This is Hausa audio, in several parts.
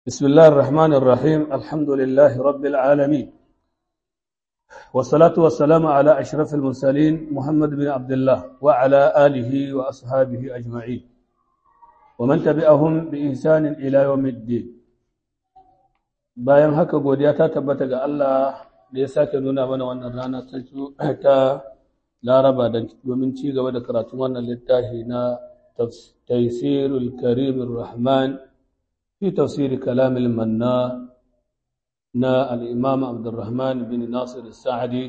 بسم الله الرحمن الرحيم الحمد لله رب العالمين والصلاة والسلام على أشرف المرسلين محمد بن عبد الله وعلى آله وأصحابه أجمعين ومن تبعهم بإحسان إلى يوم الدين bayan haka godiya ta tabbata ga Allah da ya sake nuna mana wannan rana ta Laraba domin ci gaba da karatun wannan littafi na Taysirul Karimir Rahman في تفسير كلام المنان نا الإمام عبد الرحمن بن ناصر السعدي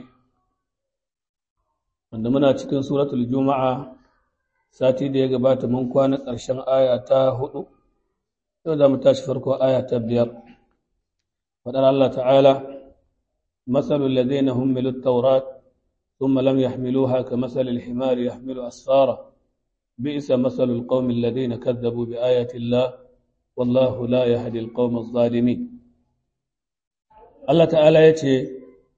wanda muna cikin suratul juma'a sati da ya gabata mun kwana ƙarshen aya ta 4 yau za mu tashi farko aya ta 5 fadar Allah ta'ala masalul ladina humilu at-taurat thumma lam yahmiluha kamasalil himari yahmilu asfara bi'sa masalul qaumil ladina kadzabu bi ayati Allah wallahu la yahdi alqawma adh-dhalimin Allah ta'ala yace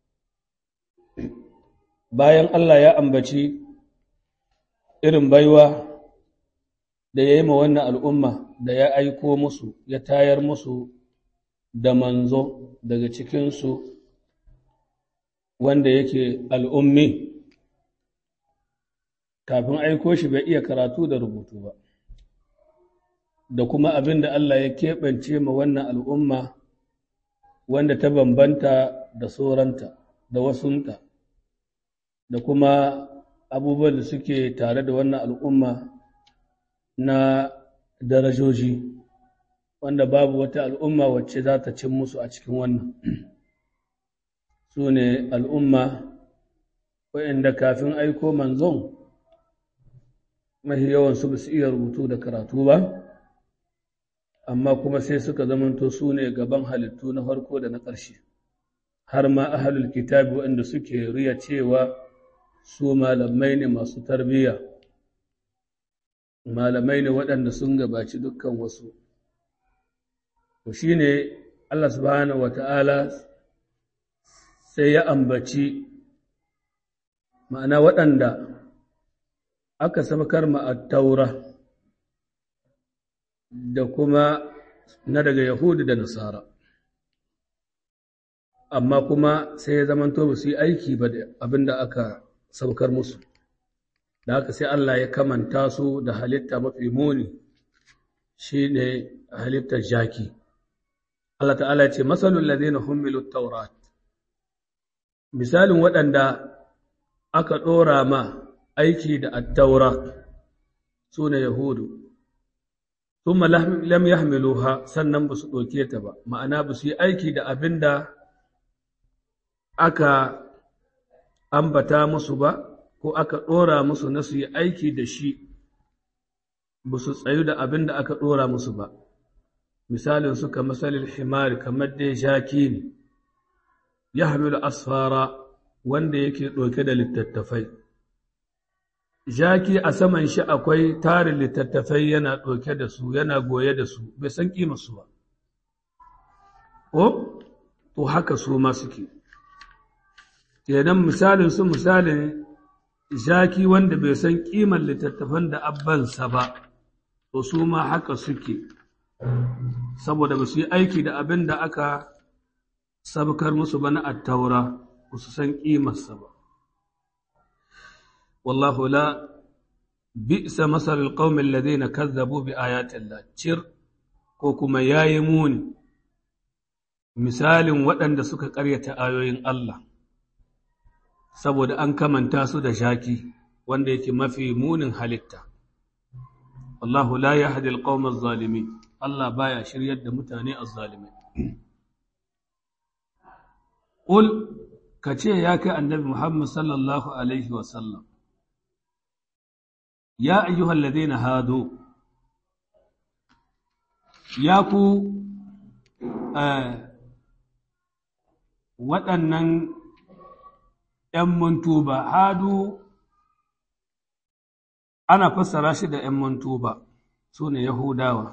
bayan Allah ya ambaci irin baiwa da yayi ma wannan al'umma da ya aiko musu ya tayar musu da manzo daga cikin su wanda yake al'ummi kafin aiko shi bai iya karatu da rubutu ba da kuma abin da Allah ya keɓance ma wannan al'umma wanda ta bambanta da sauranta da wasunta da kuma abubuwan da suke tare da wannan al'umma na darajoji wanda babu wata al'umma wacce za ta cin musu a cikin wannan su ne al'umma waɗanda kafin aiko manzon mafi yawansu ba su iya rubutu da karatu ba amma kuma sai suka zamanto su ne gaban halittu na farko da na ƙarshe har ma ahlul kitabi waɗanda suke riya cewa su malamai ne masu tarbiyya malamai ne waɗanda sun gabaci dukkan wasu to shine Allah subhanahu wata'ala sai ya ambaci ma'ana waɗanda aka sabakar ma at-taura da kuma na daga Yahudu da Nasara. Amma kuma sai ya zamanto ba su yi aiki ba da abin da aka saukar musu. Da haka sai Allah ya kamanta su da halitta mafi muni shi ne halittar jaki. Allah ta'ala ya ce, Masalul ladina hummilu taurat. Misalin waɗanda aka ɗora ma aiki da attaura su ne Yahudu. ثم لم يحملوها sannan ba su ɗauke ta ba ma'ana ba su yi aiki da abin da aka ambata musu ba ko aka ɗora musu na su yi aiki da shi ba su tsayu da abin da aka ɗora musu ba misalin su ka masalil himari kamar dai jaki ne ya hamilu asfara wanda yake ɗauke da littattafai jaki a saman shi akwai tarin littattafai yana ɗauke da su yana goye da su bai san ƙimarsu ba to haka su ma suke kenan misalin su misalin jaki wanda bai san ƙimar littattafan da abbansa ba to su ma haka suke saboda ba su yi aiki da abin da aka sabkar musu ba na attaura ba su san ƙimarsa ba والله لا بئس مثل القوم الذين كذبوا بآيات الله cir ko kuma yayi muni misalin waɗanda suka ƙaryata ayoyin Allah saboda an kamanta su da shaki wanda yake mafi munin halitta wallahu la yahdi alqawma adh-dhalimin Allah baya shiryar da mutane az-zalimin qul kace ya kai annabi Muhammad sallallahu alaihi wa sallam ya ayyuhal ladina hadu ya ku waɗannan ‘yan mantuba hadu ana fassara shi da ‘yan mantuba su ne Yahudawa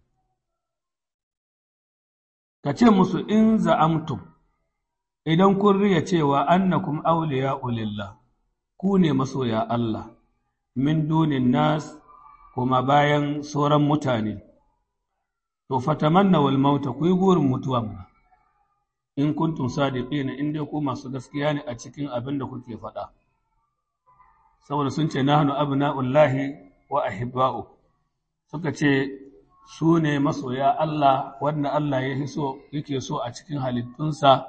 ka ce musu in za'amtum idan kun riya cewa annakum awliya'u lillah ku ne masoya Allah min dunin nas kuma bayan sauran mutane to fatamannaw al-maut ku yi gurin mutuwa mu in kuntum sadiqina in dai ku masu gaskiya ne a cikin abin da kuke faɗa saboda sun ce nahnu abna'ullahi wa ahibba'u suka ce su ne masoya Allah wanda Allah yake so a cikin halittunsa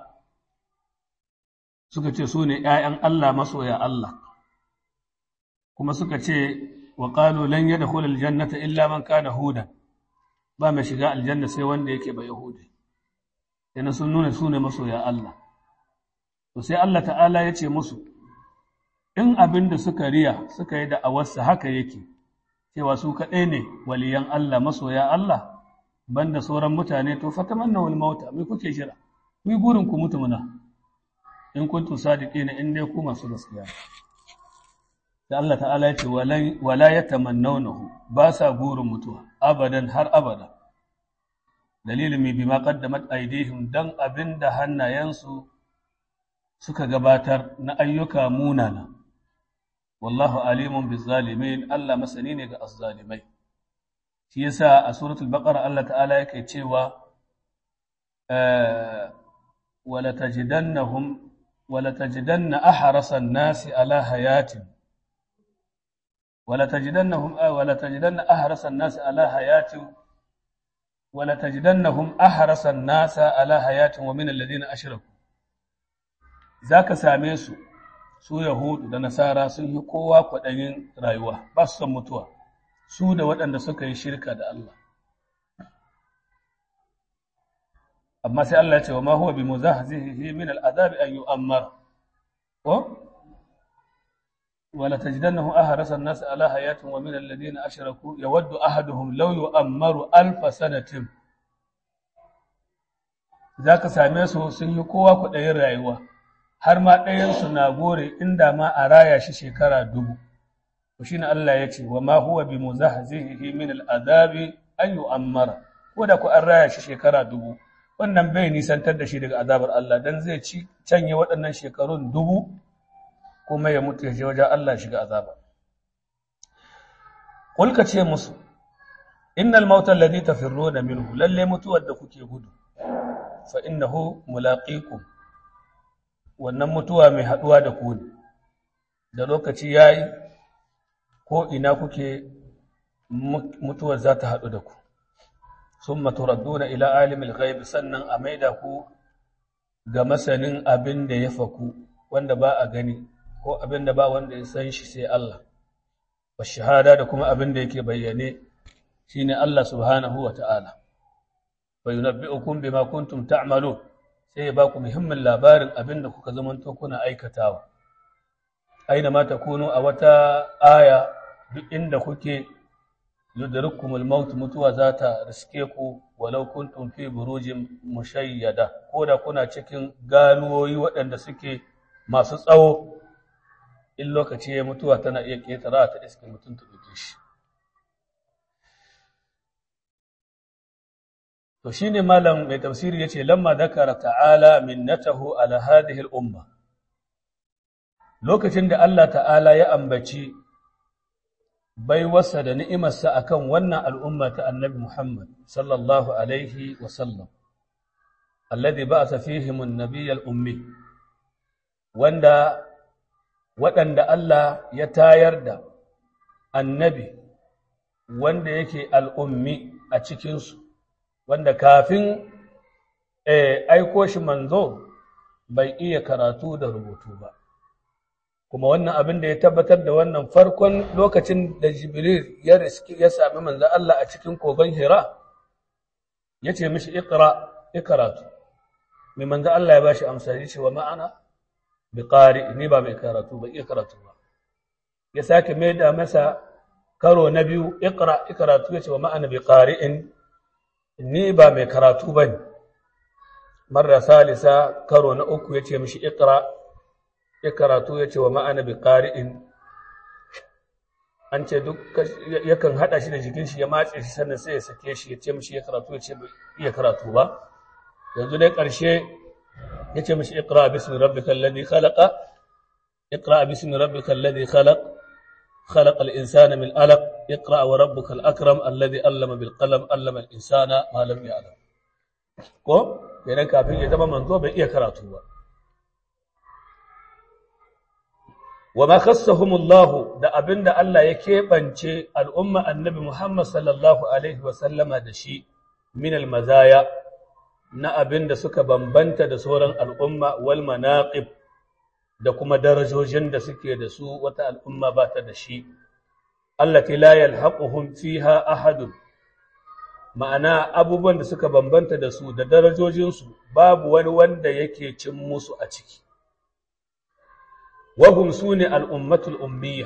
suka ce su ne ‘ya'yan Allah masoya Allah kuma suka ce wa ƙalu lan yada hulal jannata illa man kana hudan ba mai shiga aljanna sai wanda yake ba Yahudi yana sun nuna su ne masoya Allah to sai Allah ta'ala ya ce musu in abin da suka riya suka yi da'awarsa haka yake cewa su kaɗai ne waliyan Allah masoya Allah banda sauran mutane to fatamanna wal mauta mai kuke jira ku yi burin ku mutu muna in kuntum sadiqina in dai ku masu gaskiya da Allah ta'ala ya ce wala yatamannawnahu ba sa burin mutuwa abadan har abada dalilin mai bima qaddamat aydihim dan abinda hannayensu suka gabatar na ayyuka munana wallahu alimun bizzalimin Allah masani ne ga azzalimai shi yasa a suratul baqara Allah ta'ala yake cewa wala tajidanna ahrasan nasi ala hayatin wala tajidannahum ahrasan nasi ala hayatin wala tajidannahum ahrasan nasa ala hayatin wa min alladhina ashraku zaka same su Yahudu da Nasara sun yi kowa kwaɗayin rayuwa, ba su son mutuwa, su da waɗanda suka yi shirka da Allah. Amma sai Allah ya ce wa ma huwa bi muzahzihi min al'adabi an yu'ammar. Ko? Wala tajidannahu ahrasa an-nas ala hayatin wa min alladhina ashraku yawaddu ahaduhum law yu'ammaru alf sanatin. Zaka same su sun yi kowa kwaɗayin rayuwa. Har ma ɗayansu na gore inda ma a raya shi shekara 1000. To shine Allah ya ce, wa ma huwa bi muzahzihi min al'adabi an yu'ammara. Ko da ku an raya shi shekara 1000, wannan bai nisantar da shi daga azabar Allah dan zai canye waɗannan shekarun 1000 kuma ya mutu ya je wajen Allah shiga azaba. Qul ka ce musu, innal mauta alladhi tafirruna minhu lalle mutuwar da kuke gudu fa innahu mulaqikum wannan mutuwa mai haɗuwa da ku ne, da lokaci ya yi ko ina kuke mutuwar za ta haɗu da ku, sun maturadduna ila alimul ghaibi sannan a maida ku ga masanin abin da ya faku wanda ba a gani ko abin da ba wanda ya san shi sai Allah, wa shahada da kuma abin da yake bayyane shi ne Allah subhanahu wa ta'ala, wa yunabbi'ukum bima kuntum ta'malun sai ya ba ku muhimmin labarin abin da kuka zamanto kuna aikatawa. Aina ma ta kuno a wata aya duk inda kuke yudrikumul maut mutuwa za ta riske ku walau kuntum fi burujin mushayyada ko da kuna cikin ganuwoyi waɗanda suke masu tsawo in lokaci ya mutuwa tana iya ƙetara ta iske mutum ta ɗauke shi. To shi ne malam mai tafsiri ya ce, lamma zakara ta'ala minnatahu ala hadhihi al'umma. Lokacin da Allah ta'ala ya ambaci baiwarsa da ni'imarsa a kan wannan al'umma ta annabi Muhammad, sallallahu Alaihi wasallam, alladhi ba a tafihimun nabiyyal ummi, waɗanda Allah ya tayar da annabi wanda yake al'ummi a cikinsu. Wanda kafin aiko shi manzo bai iya karatu da rubutu ba. Kuma wannan abin da ya tabbatar da wannan farkon lokacin da Jibril ya sami manzo Allah a cikin kogon Hira, ya ce mishi karatu. Mai manzo Allah ya ba shi amsa ya ce wa ma'ana bi ƙari, ni ba mai karatu ba, iya karatu ba. Ya sake mai da masa karo na biyu, karatu ya ce wa ma'ana bi ƙari'in, ni ba mai karatu ba ne. Marar salisa karo na uku ya ce mishi karatu ya ce wa ma'ana bi ƙari'in. An ce duk yakan haɗa shi da jikin shi ya matse shi sannan sai ya sake shi ya ce mishi ya karatu ya ce iya karatu ba. Yanzu dai ƙarshe ya ce mishi iqra bismi rabbikal ladhi khalaqa iqra bismi rabbikal ladhi khalaq خلق الإنسان من علق اقرأ وربك الأكرم الذي علم بالقلم علم الإنسان ما لم يعلم ko kenan kafin ya zama manzo bai iya karatu ba wa ma khassahumullahu da abinda Allah ya keɓance al'umma annabi Muhammad sallallahu alaihi wa sallama da shi min almazaya na abinda suka bambanta da sauran al'umma wal manaqib da kuma darajojin da suke da su wata al'umma ba ta da shi allati la yalhaquhum fiha ahadun ma'ana abubuwan da suka bambanta da su da darajojinsu babu wani wanda yake cin musu a ciki wahum su ne al'ummatul ummiya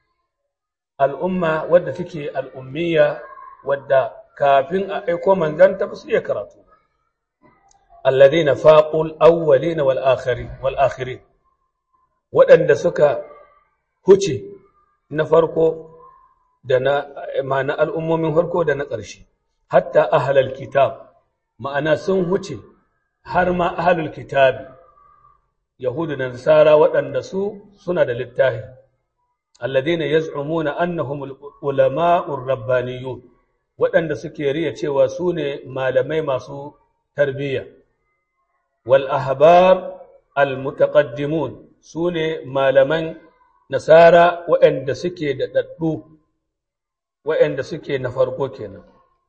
al'umma wadda take al'ummiya wadda kafin a aiko manzanta ba su iya karatu alladhina faqul awwalina wal akhirin waɗanda suka huce na farko da na ma'ana al'ummomin farko da na ƙarshe hatta ahlul kitab ma'ana sun huce har ma ahlul kitab yahudu da nasara waɗanda su suna da littafi alladhina yaz'umuna annahum ulama'ur rabbaniyun waɗanda suke riya cewa su ne malamai masu tarbiyya wal ahbar al mutaqaddimun su ne malaman nasara waɗanda suke da daddu waɗanda suke na farko kenan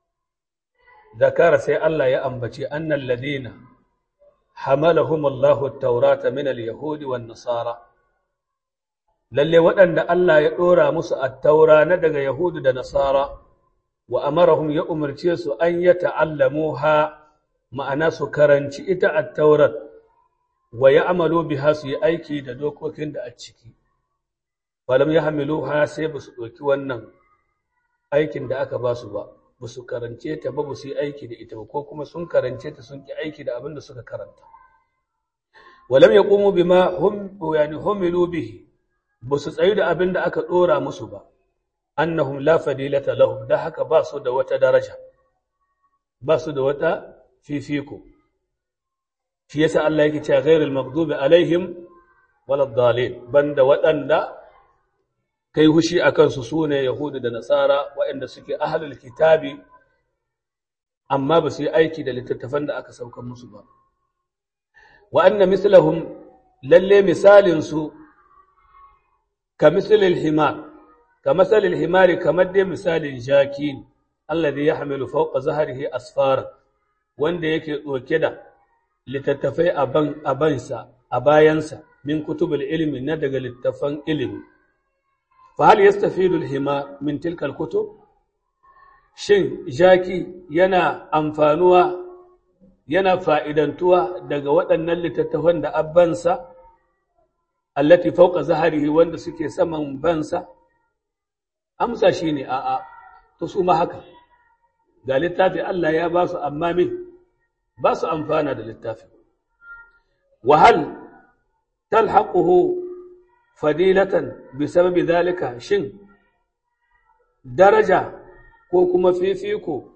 zakara sai Allah ya ambace annal ladina hamalahum Allahu at-taurata min al-yahudi wan nasara lalle waɗanda Allah ya dora musu at-taura na daga yahudu da nasara wa amarahum ya umarce su an yata'allamuha ma'ana su karanci ita at-taurat wa ya'malu biha su yi aiki da dokokin da a ciki walam yahmiluha sai ba su doki wannan aikin da aka ba su ba ba su karance ta ba ba su yi aiki da ita ba ko kuma sun karance ta sun ki aiki da abin da suka karanta walam yaqumu bima humilu bihi ba su tsayu da abin da aka dora musu ba annahum la fadilata lahum da haka ba su da wata daraja ba su da wata fifiko shi yasa Allah yake cewa ghairul maghdubi alaihim waladdallin banda waɗanda kai hushi a kansu su ne Yahudu da Nasara waɗanda suke ahlul kitabi amma ba su yi aiki da littattafan da aka saukan musu ba. Wa anna mislahum lalle misalinsu ka misalil himari kamar dai misalin jaki alladhi yahmilu fawqa zahrihi asfara wanda yake ɗauke da littattafai a bayansa min kutubul ilmi na daga littattafan ilimi. فهل يستفيد الحمار من تلك الكتب shin jaki yana amfanuwa yana fa'idantuwa daga waɗannan littattafan da abbansa allati fawqa zahrihi wanda suke saman bansa amsa shine a'a to su ma haka ga littafi Allah ya ba su amma min ba su amfana da littafi wa hal talhaquhu fadilatan bisababi zalika shin daraja ko kuma fifiko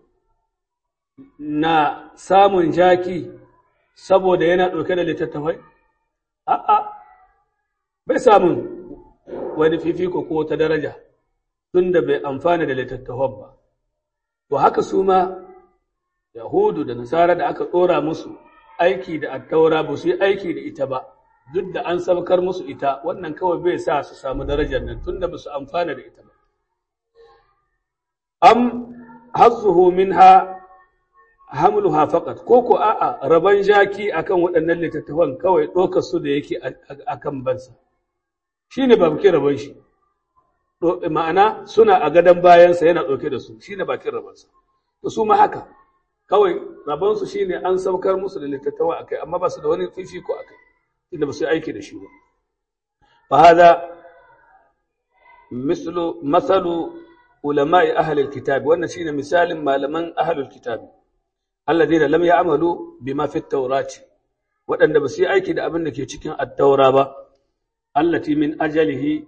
na samun jaki saboda yana ɗauke da littattafai a'a bai samun wani fifiko ko ta daraja tunda bai amfana da littattafan ba to haka su ma yahudu da nasara da aka ɗora musu aiki da attaura ba su yi aiki da ita ba duk da an sabkar musu ita wannan kawai bai sa su samu darajar nan tunda ba su amfana da ita ba am hazzuhu minha hamluha faqat ko a'a raban jaki akan waɗannan littattafan kawai ɗaukar su da yake akan bansa shine ba bakin raban shi ma'ana suna a gadon bayansa yana ɗauke da su shine bakin rabansa to su ma haka kawai rabansu shine an saukar musu da littattafa akai amma ba su da wani fifiko akai inda ba su yi aiki da shi ba fa hada masalu ulama'i ahlul kitab wannan shine misalin malaman ahlul kitab alladheena lam ya'malu bima fi at-taurati wadanda ba su yi aiki da abin da ke cikin at-taura ba allati min ajalihi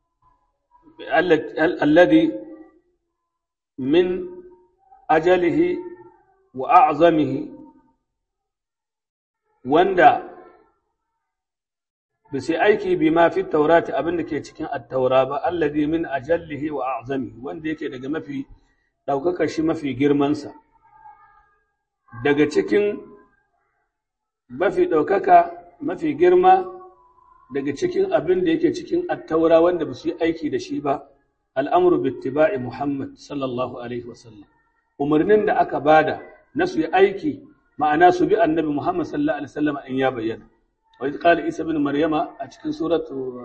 alladhi min ajalihi wa a'zamihi wanda ba sai aiki bi ma fi taurati abin da ke cikin at-taura ba alladhi min ajallihi wa a'zami wanda yake daga mafi daukaka shi mafi girman sa daga cikin mafi daukaka mafi girma daga cikin abin da yake cikin at-taura wanda ba su yi aiki da shi ba al'amru bi ittiba'i Muhammad sallallahu alaihi wasallam umarnin da aka bada na su yi aiki ma'ana su bi annabi Muhammad sallallahu alaihi wasallam in ya bayyana wa idh qala Isa ibn Maryama a cikin suratu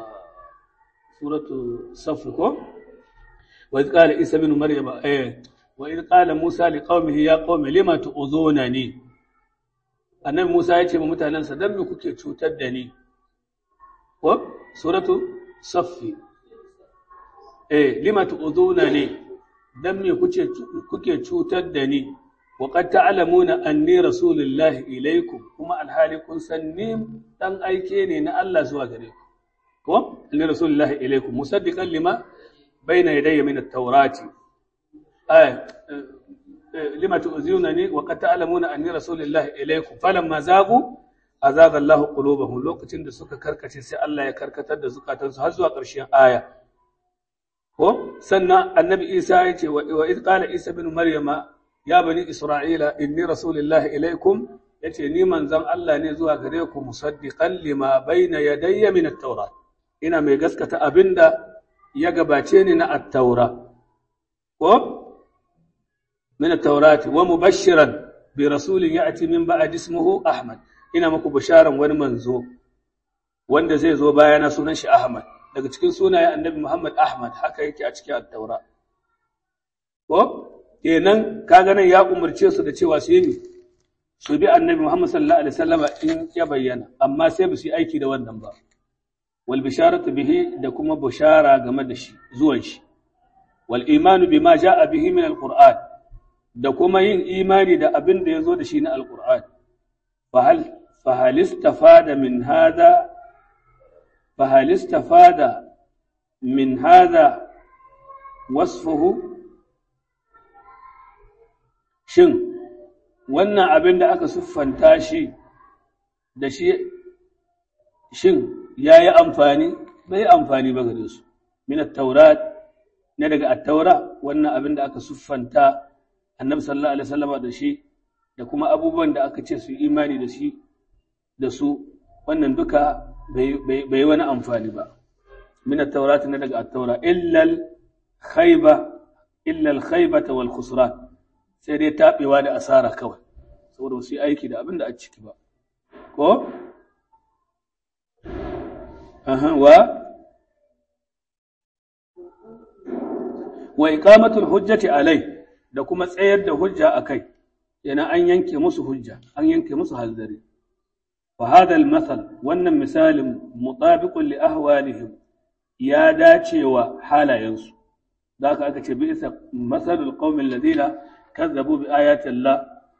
Saff ko wa idh qala Isa ibn Maryama wa idh qala Musa liqaumihi ya qaumi lima tu'zunani annabi Musa ya ce wa mutanansa dan me kuke cutar da ni ko suratu Saff lima tu'zunani dan me kuke cutar da ni wa qad ta'lamuna anni rasulullahi ilaykum kuma alhali kun san ni dan aike ne na Allah zuwa gare ku ko anni rasulullahi ilaykum musaddiqan lima bayna yadayya min at-taurati lima tu'zunani wa qad ta'lamuna anni rasulullahi ilaykum falamma zagu azaga Allahu qulubahum lokacin da suka karkace sai Allah ya karkatar da zukatansu har zuwa ƙarshen aya ko sannan annabi Isa ya ce wa idh qala Isa ibn Maryama ya bani Isra'ila inni rasulullahi ilaikum yace ni manzon Allah ne zuwa gare ku musaddiqan lima bayna yadayya min at-taurat ina mai gaskata abinda ya gabace ni na at-taura ko min at-taurat wa mubashiran bi rasulin ya'ti min ba'di ismihi Ahmad ina muku bisharan wani manzo wanda zai zo bayana sunan shi Ahmad daga cikin sunayen annabi Muhammad Ahmad haka yake a cikin at-taura ko kenan kaga nan ya umurce su da cewa su yi su bi annabi Muhammad sallallahu alaihi wasallam in ya bayyana amma sai ba su yi aiki da wannan ba wal bisharatu bihi da kuma bishara game da shi zuwan shi wal imanu bima jaa bihi min alquran da kuma yin imani da abin da yazo da shi na alquran fa hal istafada min hada wasfuhu shin wannan abin da aka siffanta shi da shi shin yayi amfani bai amfani ba gare su min at-taurat ne daga at-taura wannan abin da aka siffanta annabi sallallahu alaihi wasallam da shi da kuma abubuwan da aka ce su imani da shi da su wannan duka bai wani amfani ba min at-taurat ne daga at-taura illa al-khaybata wal khusran sai dai taɓewa da asara kawai saboda su yi aiki da abin da a ciki ba ko wa iqamatul hujjati alai da kuma tsayar da hujja akai yana an yanke musu hujja an yanke musu halzari fa hada al-mathal wannan misalin mutabiqun li ahwalihim ya dacewa halayensu zaka aka ce bi isa masalul qaumil ladina kazzabu bi ayati Allah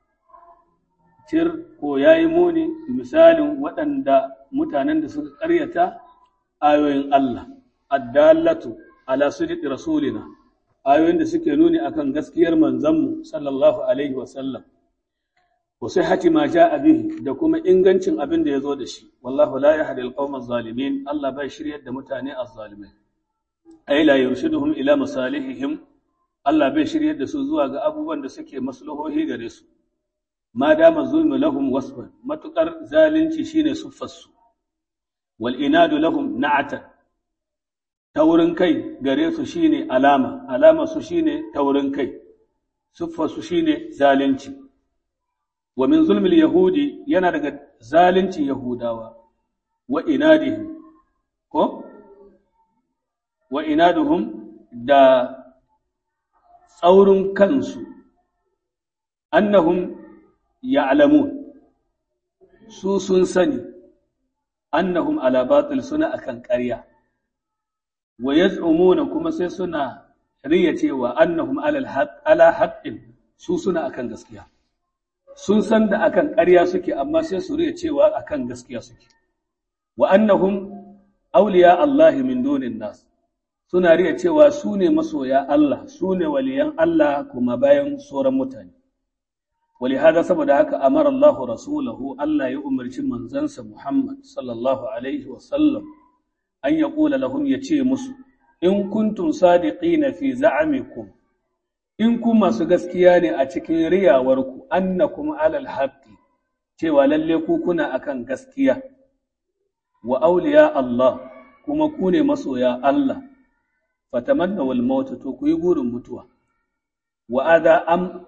ko yayi muni misalin waɗanda mutanen da suka ƙaryata ayoyin Allah addallatu ala sidqi rasulina ayoyin da suke nuni akan gaskiyar manzanmu sallallahu alaihi wa sallam wa sihhati ma jaa bihi da kuma ingancin abin da yazo da shi wallahu la yahdi alqawma adh-dhalimin Allah bai shiryar da mutane az-zalimai ay la yurshiduhum ila masalihihim Allah bai shiryar da su zuwa ga abubuwan da suke maslahohi gare su ma dama zulmu lahum wasfan matukar zalunci shine suffarsu wal inadu lahum na'atan taurin kai gare su shine alama su shine taurin kai suffarsu shine zalunci wa min zulmil yahudi yana daga zalunci yahudawa wa inadihim ko wa inaduhum da tsaurin kansu annahum ya'lamun su sun sani annahum ala batil suna akan ƙarya wa yaz'umuna kuma sai suna riya cewa annahum ala haqqin su suna akan gaskiya sun san da akan ƙarya suke amma sai su riya cewa akan gaskiya suke wa annahum awliya Allah min dunin nas suna riya cewa su ne masoya Allah su ne waliyan Allah kuma bayan sauran mutane ولهذا saboda haka amara Allah rasulahu Allah ya umarci manzansa Muhammad sallallahu alaihi wa sallam an yaqula lahum yace musu in kuntum sadiqina fi za'amikum in ku masu gaskiya ne a cikin riyawarku annakum alal haqqi cewa lalle ku kuna akan gaskiya wa auliya Allah kuma ku ne masoya Allah fatamannaw al-maut to ku yi gurin mutuwa wa hadha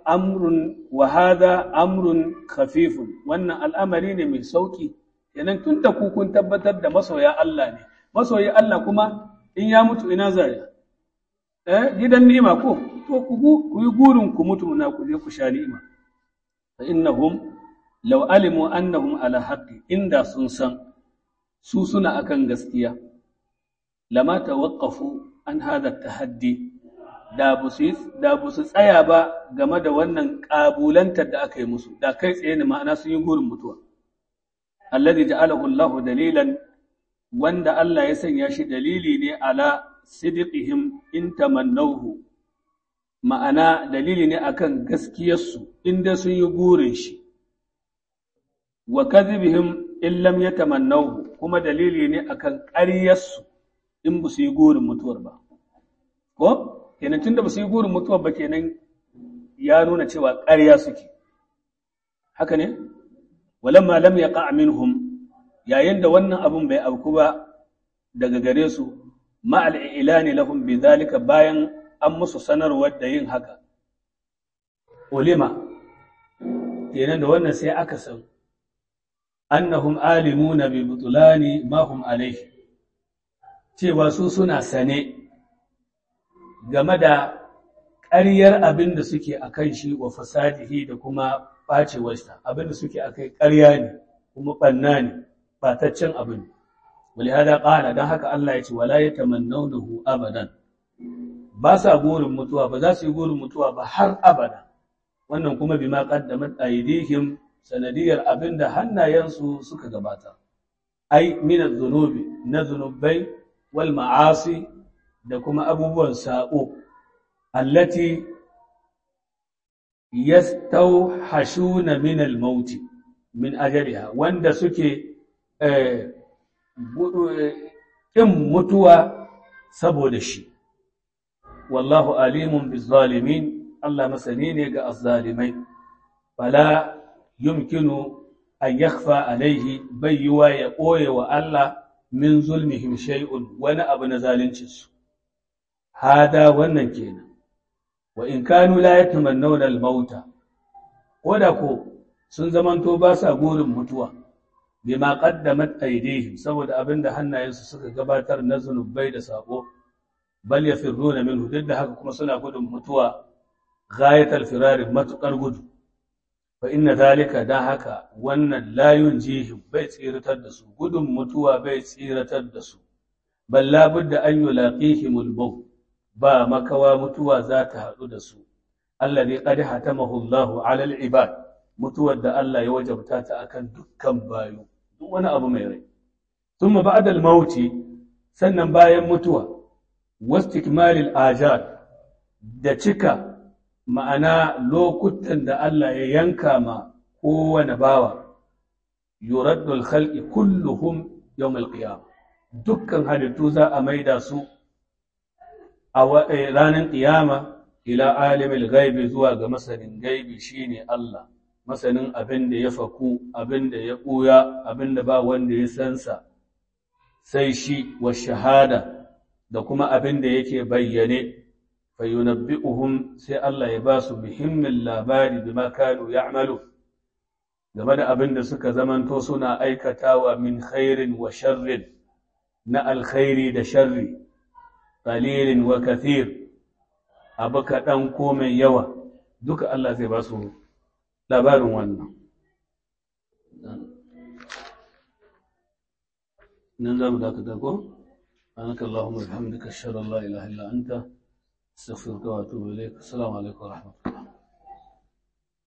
amrun khafifun wannan al'amari ne mai sauki kenan tunda ku kun tabbatar da masoya Allah ne masoyi Allah kuma in ya mutu ina zaya gidan ni'ima ko to ku yi gurin ku mutu na ku je ku sha ni'ima fa innahum law alimu annahum ala haqqi inda sun san su suna akan gaskiya lama tawaqqafu an hada tahaddi da bu su tsaya ba game da wannan kabulantar da aka yi musu da kai tsaye ne ma'ana sun yi gurin mutuwa alladhi ja'alahu Allahu dalilan wanda Allah ya sanya shi dalili ne ala sidiqihim in tamannawhu ma'ana dalili ne akan gaskiyarsu inda sun yi gurin shi wa kadhibihim in lam yatamannahu kuma dalili ne akan ƙaryarsu in ba su yi gurin mutuwar ba ko kenan tunda ba su yi gurin mutuwar ba kenan ya nuna cewa ƙarya suke haka ne walamma lam yaqa minhum yayin da wannan abun bai auku ba daga gare su ma al-ilani lahum bidhalika bayan an musu sanarwar da yin haka ulima kenan da wannan sai aka san annahum alimuna bi butulani ma hum alayhi cewa su suna sane game da ƙaryar abin da suke akan shi wa fasadihi da kuma bacewarsa abin da suke akai ƙarya ne kuma banna ne bataccen abin walihada qala dan haka Allah ya ce wala yatamannawnahu abadan ba sa gurin mutuwa ba za su yi gurin mutuwa ba har abada wannan kuma bima qaddamat aydihim sanadiyar abinda hannayensu suka gabata ai min adh-dhunubi na dhunubai wal ma'asi da kuma abubuwan sa'o allati yastawhashuna min al-maut min ajaliha wanda suke ƙin mutuwa saboda shi wallahu alimun bizzalimin Allah masani ne ga azzalimai fala yumkinu an yakhfa alaihi bayyuwa ya ɓoye wa Allah min zulmihim shay'un wani abu na zaluncinsu hada wannan kenan wa in kanu la yatamannawna al-mauta koda ko sun zamanto ba sa gurin mutuwa bima qaddamat aydihim saboda abinda hannayensu suka gabatar na zunubai da sako bal yafirruna minhu duk da haka kuma suna gudun mutuwa ghayatal firari matukar gudu fa inna zalika dan haka wannan la yunjihim bai tsiratar da su gudun mutuwa bai tsiratar da su bal la budda an yulaqihimul maut ba makawa mutuwa za ta haɗu da su alladhi qad hatamahu Allahu 'ala al-ibad mutuwar da Allah ya wajabta ta akan dukkan bayu duk wani abu mai rai thumma ba'da al-mauti sannan bayan mutuwa wastikmalil ajal da cika ma'ana lokutan da Allah ya yanka ma kowane bawa yuraddu al-khalqi kulluhum yawm al-qiyamah dukkan halittu za a maida su a ranar ƙiyama ila alimil gaibi zuwa ga masanin gaibi shine Allah masanin abin da ya faku abin da ya ɓuya abin da ba wanda ya sansa sai shi wa shahada da kuma abin da yake bayyane fayunabbi'uhum sai Allah ya ba su muhimmin labari bima kanu ya'malu game da abin da suka zamanto suna aikatawa min khairin wa sharrin na alkhairi da sharri qalilin wa kathir abu kaɗan ko mai yawa duka Allah zai ba su labarin wannan nan za mu dakata ko anaka Allahumma bihamdika ashhadu an la ilaha illa anta astaghfiruka wa atubu ilayk assalamu alaikum wa rahmatullah